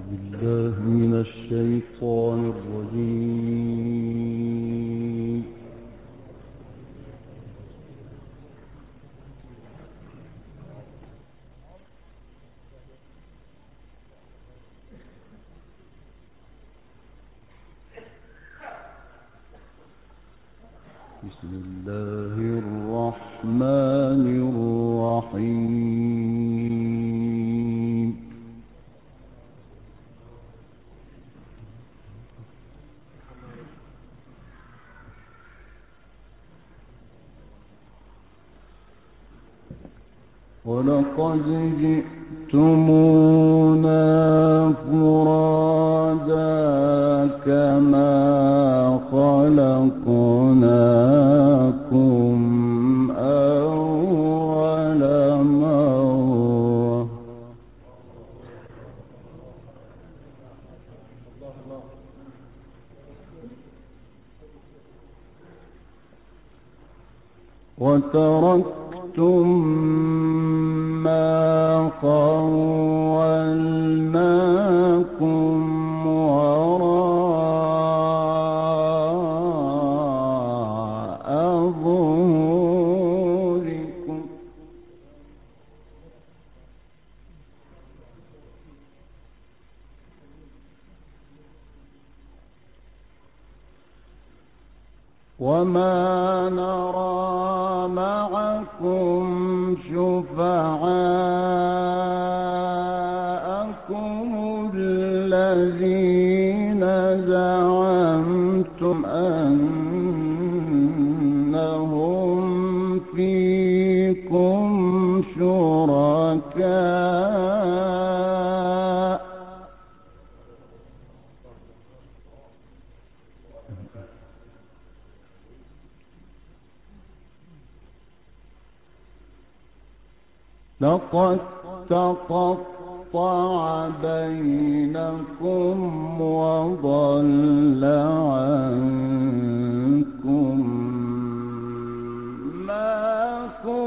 بالله من الشيطان الرجيم. بسم الله الرحمن الرحيم. ولقد جئتمونا فرادا كما خلقناكم أول مرة. وتركتم ما خولناكم وراء ظهوركم. وما نرى معكم شفعاءكم الذين زعمتم أنهم فيكم شركاء لقد تقطع بينكم وضل عنكم ما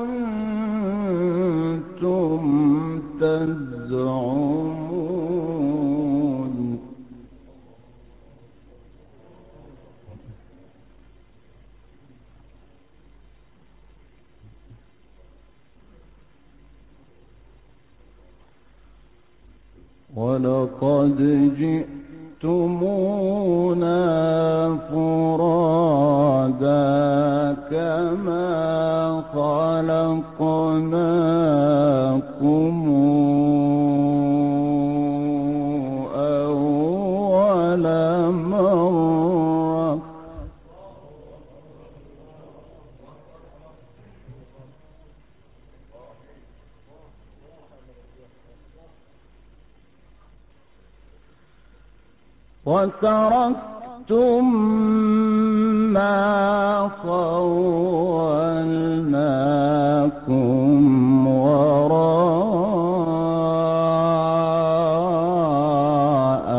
كنتم تزعمون. ولقد جئتمونا فرادا كما خلقناكم أول مرة. وتركتم ما خولناكم وراء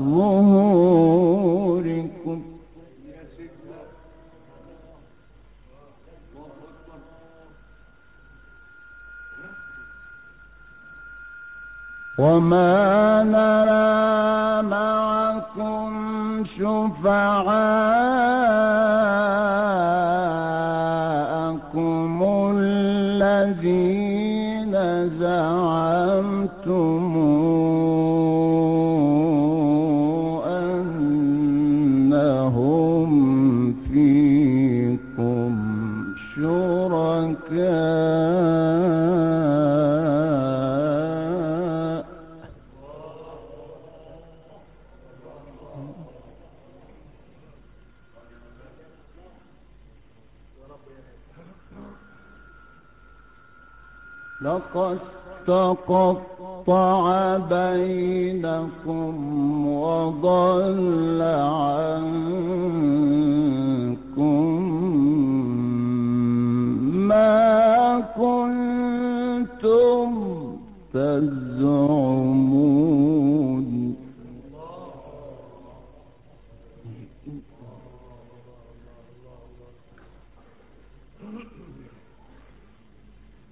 ظهوركم. وما نرى معكم شفعاءكم الذين زعمتم أنهم فيكم شركاء. لقد تقطع بينكم وضل عنكم ما كنتم تزعمون.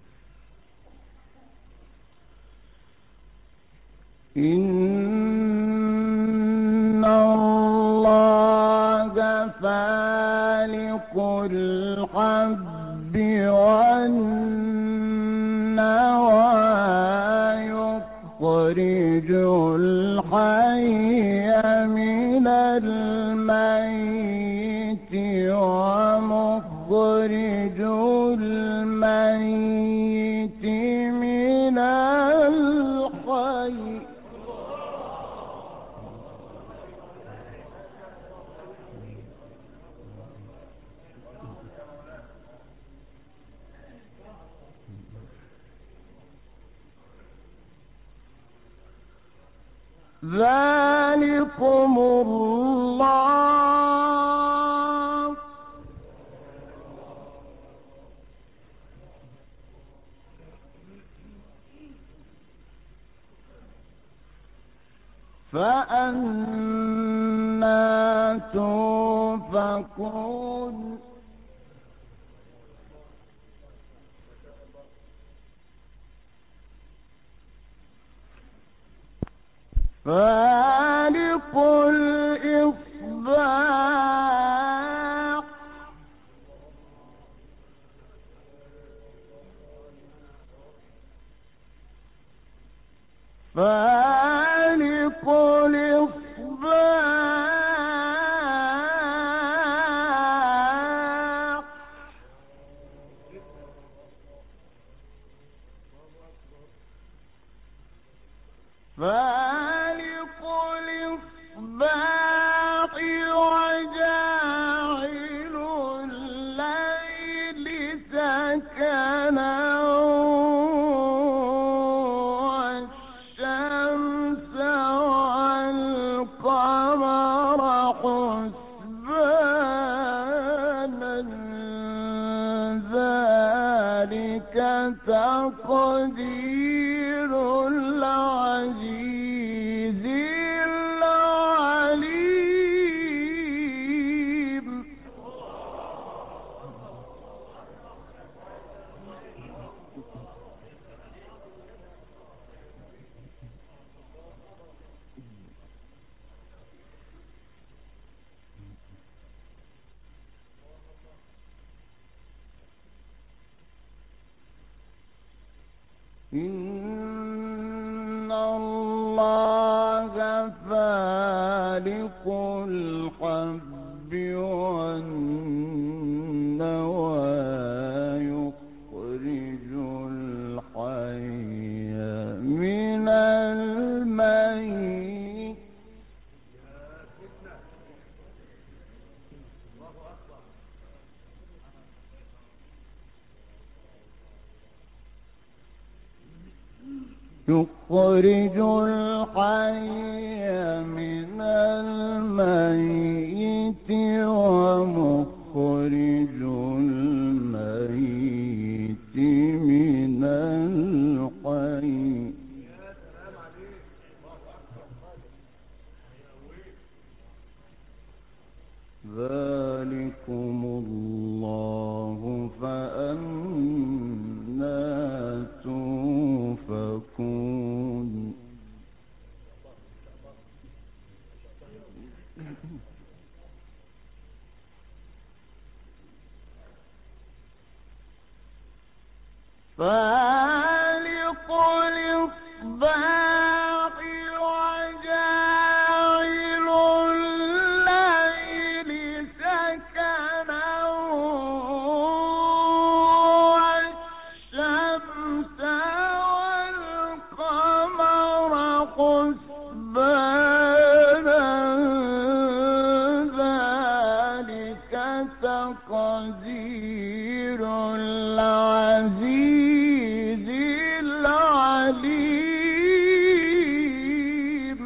إن الحب والنوى يخرج الحي من الميت ومخرج الميت من الحي. ذلكم الله فأنى توفكون. فالق الإصباح فالق الإصباح فالق الإصباح وجاعل الليل سكنا والشمس والقمر حسبانا ذلك تقدير العزيز العليم. إن الله فالق الحب والنوى يخرج الحي من الميت يخرج الحي من الميت ومخرج الميت من الحي. ذلكم الله فأنى توفكون. فالق الإصباح وجاعل الليل سكنا والشمس والقمر حسبانا ذلك تقدير العزيز العليم.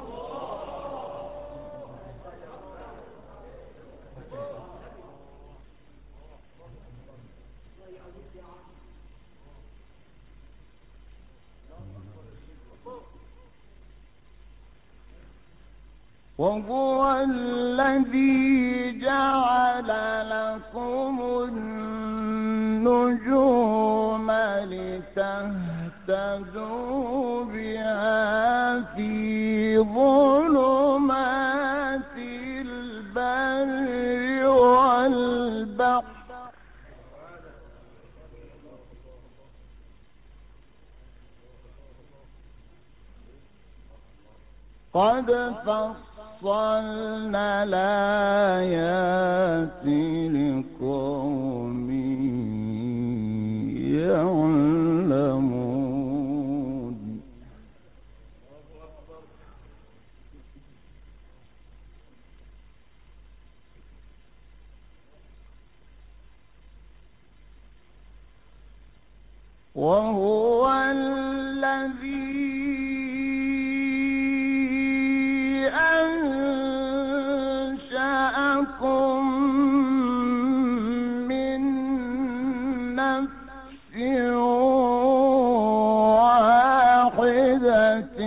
وهو الذي جعل لكم النجوم لتهتدوا بها في ظلمات البر والبحر قد فصلنا الآيات لقوم يعلمون. وهو الذي أنشأكم من نفس واحدة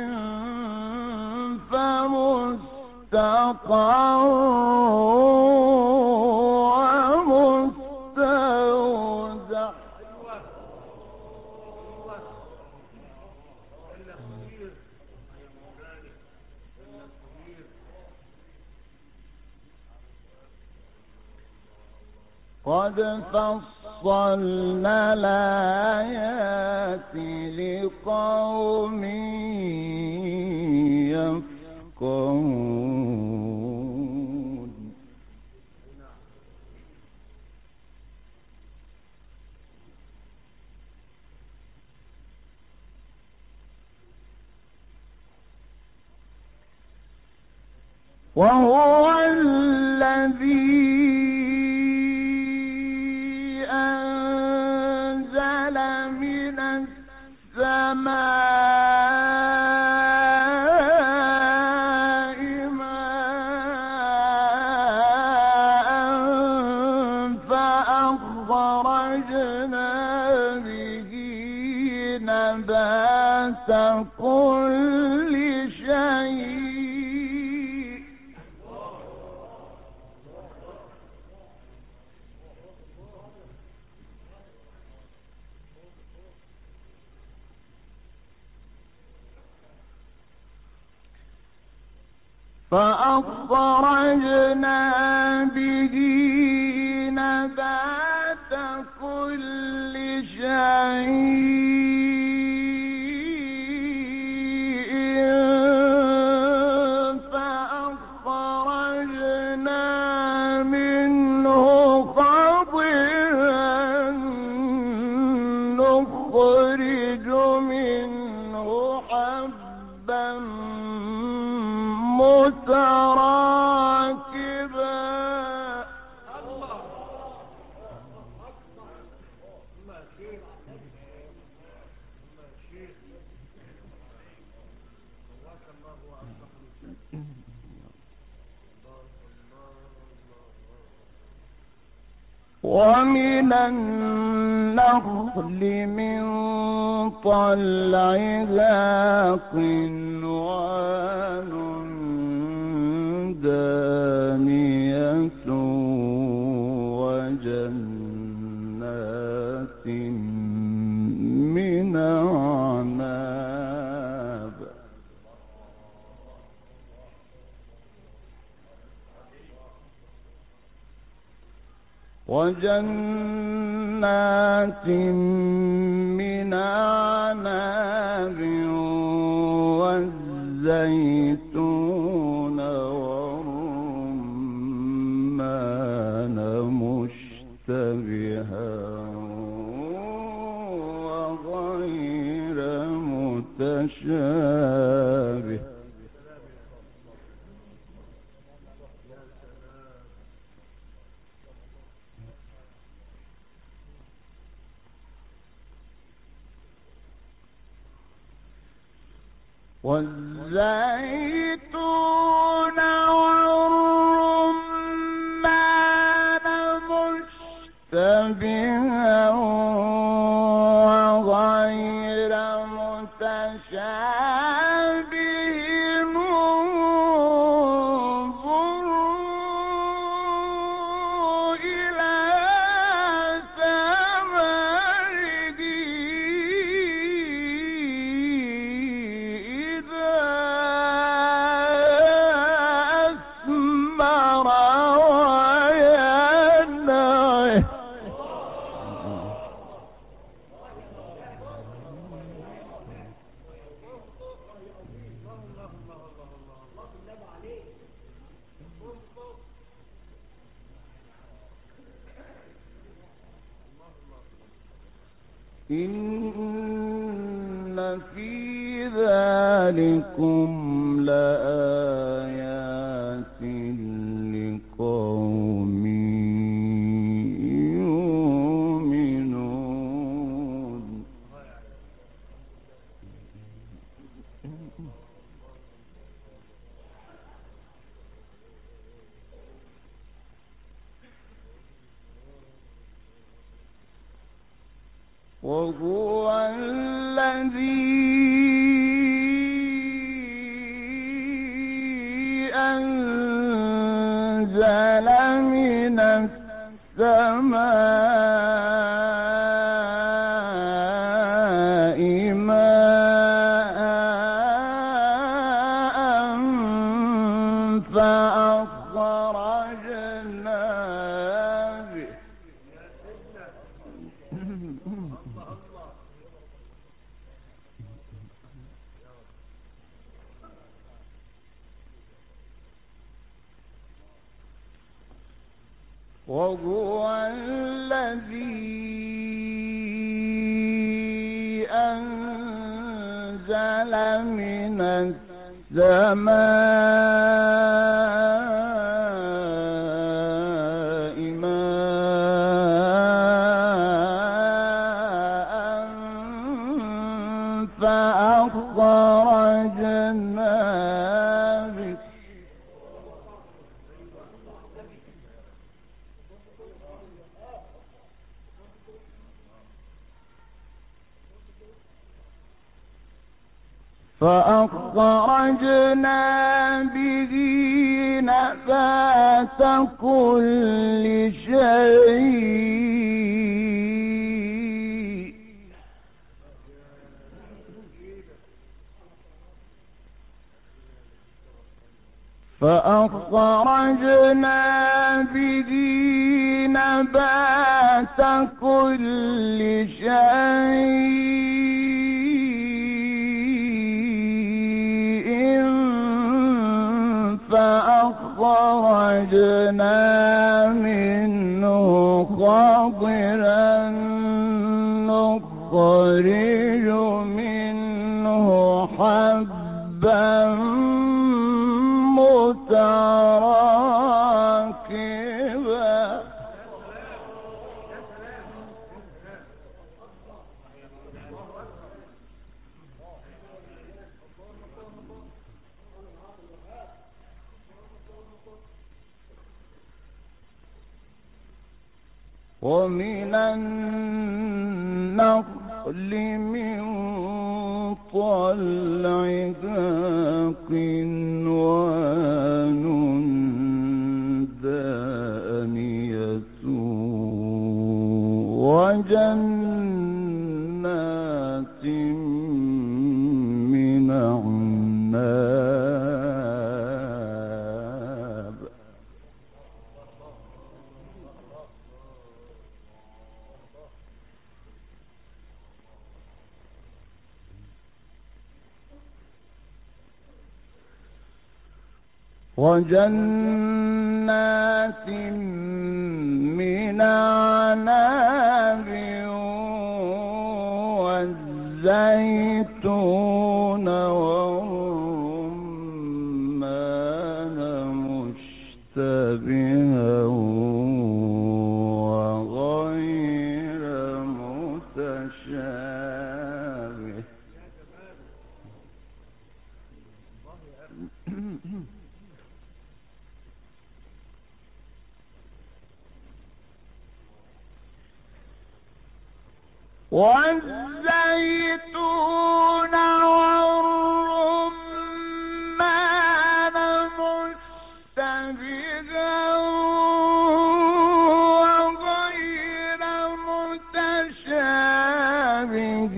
فمستقر ومستودع. قد فصلنا الآيات لقوم يفقهون. وهو الذي أنزل من السماء ماء فأخرجنا به نبات كل شيء فأخرجنا به نبات كل شيء فأخرجنا منه خضرا نخرج منه حبا متراكبا. ومن النخل من طلعها قنوان دانية وجنات من أعناب والزيتون والرمان مشتبها وغير متشابه. والزيتون والرمان مشتبها وغير متشابه انظروا إلى ثمره إذا أثمر وينعه. إن في ذلكم لآيات لقوم يؤمنون. وهو الذي أنزل من السماء ماء فأخرجنا به وهو الذي أنزل من السماء ماء فأخرجنا به نبات كل شيء فأخرجنا به نبات كل شيء فأخرجنا منه خضرا نخرج منه حبا متراكبا ومن النخل من طلعها قنوان دانية وجنات من أعناب وجنات من أعناب والزيتون والرمان مشتبها وغير متشابه والزيتون والرمان مشتبها وغير متشابه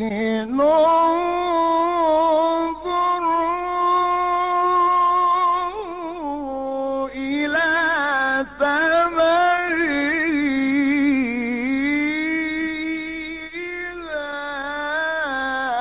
انظروا إلى ثمره إذا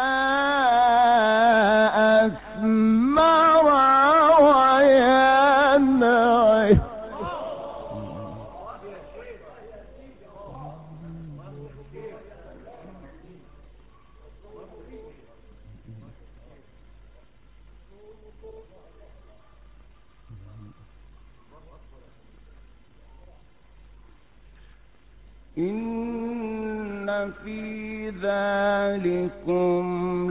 إن في ذلكم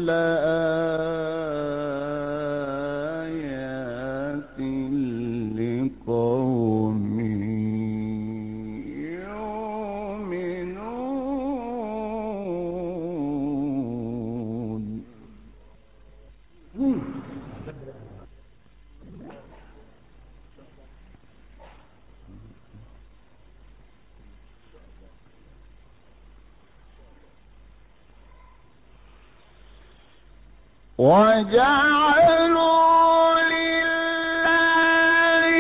لآيات لقوم يؤمنون. وجعلوا لله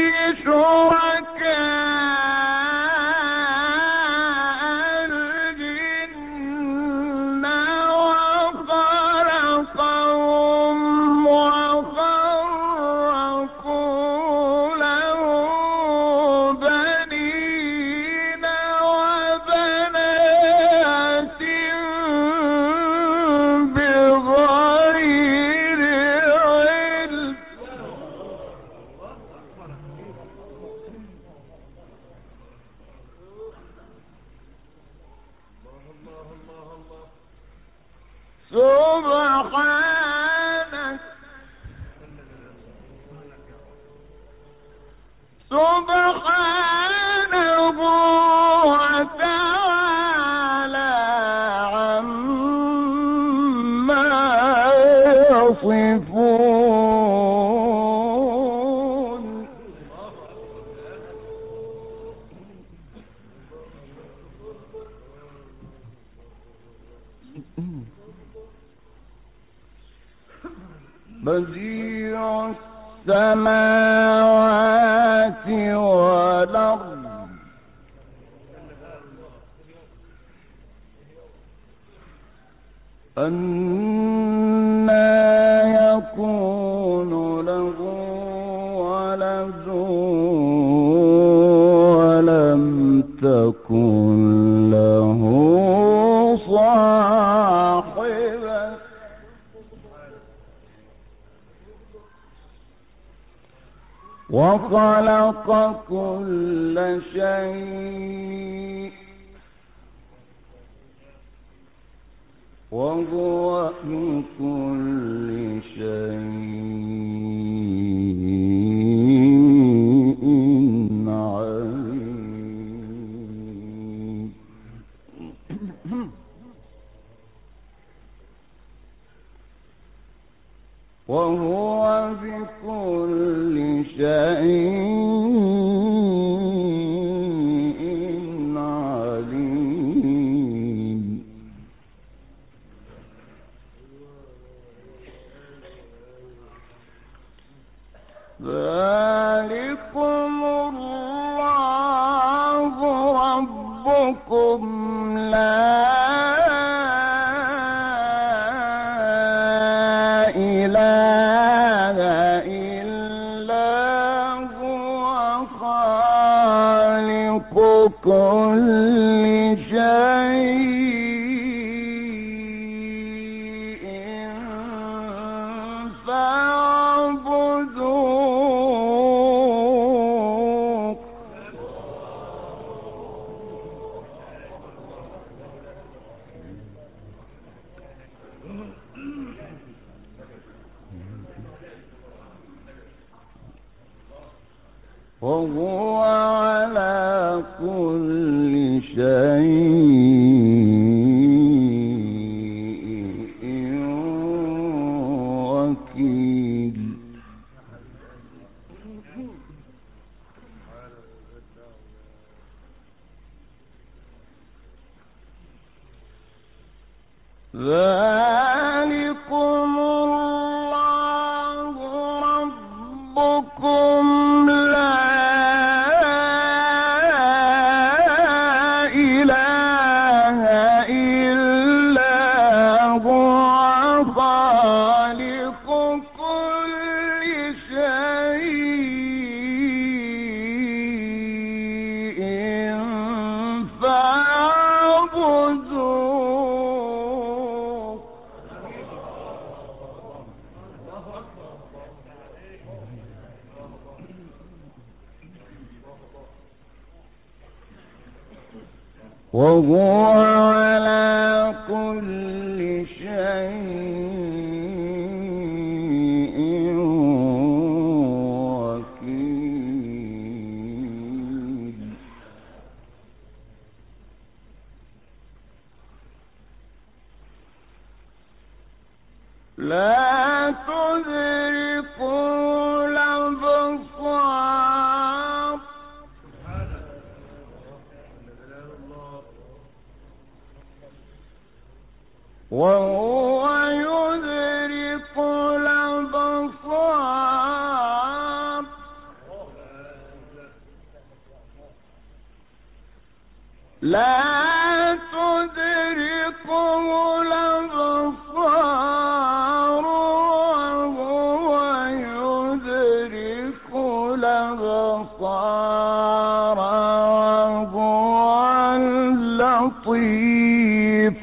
شركاء الجن وخلقهم وخرقوا له بنين وبنات بغير علم. سبحانك سبحانه وتعالى عما يصفون. بديع السماوات والأرض أنى يكون له ولد ولم تكن له صاحبة وخلق كل شيء وهو بكل شيء عليم. وهو بكل شيء عليم. ذلكم الله ربكم لا إله إلا هو خالق كل شيء فاعبدوه. وهو على كل شيء وكيل. ذلكم الله ربكم لا إله إلا هو خالق كل شيء فاعبدوه. وهو على كل شيء وكيل. لا تدركه الأبصار وهو يدرك الأبصار لا تدركه الأبصار وهو يدرك الأبصار وهو اللطيف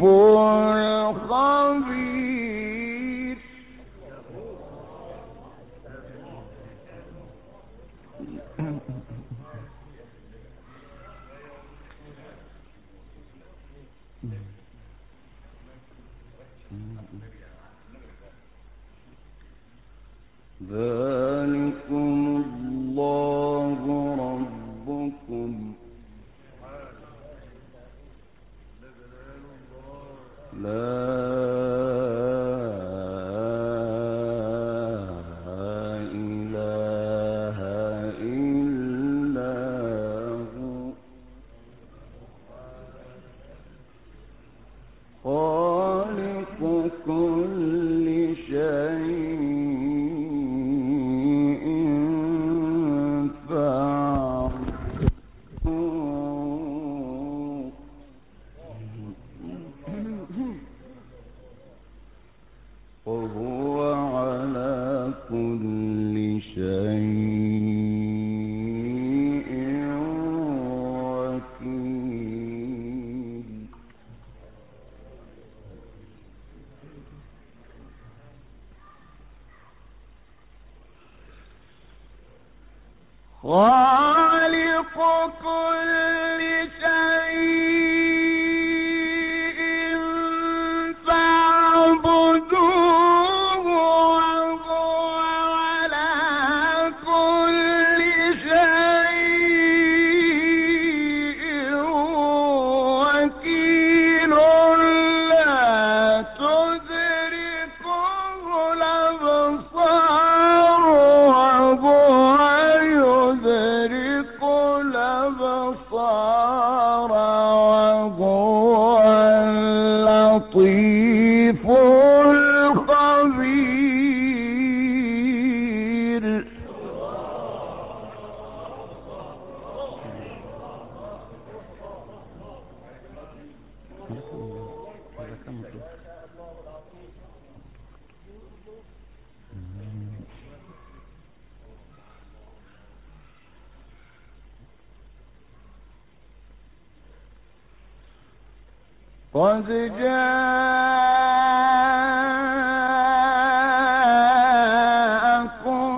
الخبير. ذلكم الله ربكم لا إله إلا هو خالق كل شيء وهو على كل شيء وكيل. خالق كل شيء فاعبدوه وهو على كل شيء وكيل. لا تدركه الأبصار وهو يدرك الأبصار وهو اللطيف الخبير. قد جاءكم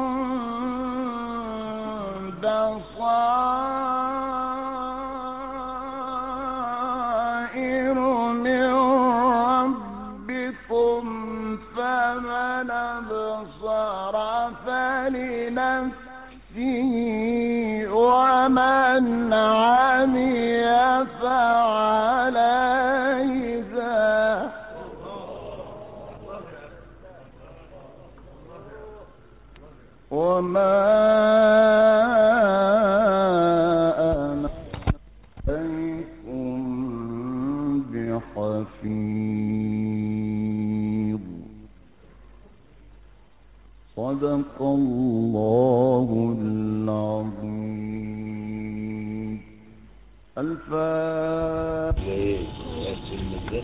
بصائر من ربكم فمن أبصر فلنفسه ومن عمي فعليها وما أنا عليكم بحفيظ. صدق الله العظيم. الفاتحة.